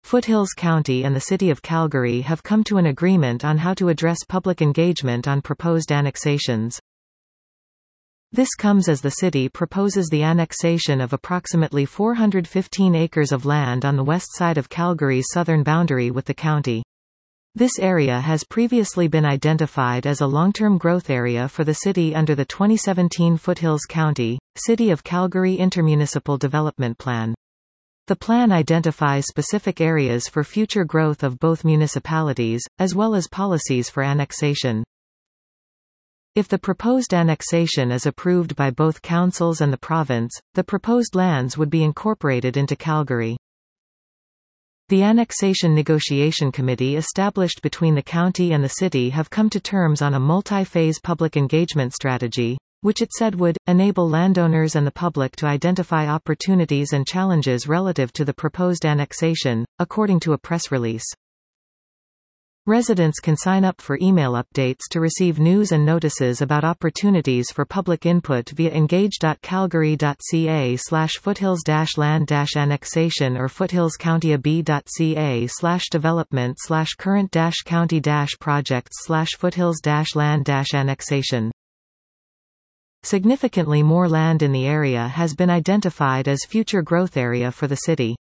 Foothills County and the City of Calgary have come to an agreement on how to address public engagement on proposed annexations. This comes as the city proposes the annexation of approximately 415 acres of land on the west side of Calgary's southern boundary with the county. This area has previously been identified as a long-term growth area for the city under the 2017 Foothills County, City of Calgary Intermunicipal Development Plan. The plan identifies specific areas for future growth of both municipalities, as well as policies for annexation. If the proposed annexation is approved by both councils and the province, the proposed lands would be incorporated into Calgary. The Annexation Negotiation Committee established between the county and the city have come to terms on a multi-phase public engagement strategy, which it said would enable landowners and the public to identify opportunities and challenges relative to the proposed annexation, according to a press release. Residents can sign up for email updates to receive news and notices about opportunities for public input via engage.calgary.ca/foothills-land-annexation or foothills-county.ca/development/current-county-projects/foothills-land-annexation. Significantly more land in the area has been identified as future growth area for the city.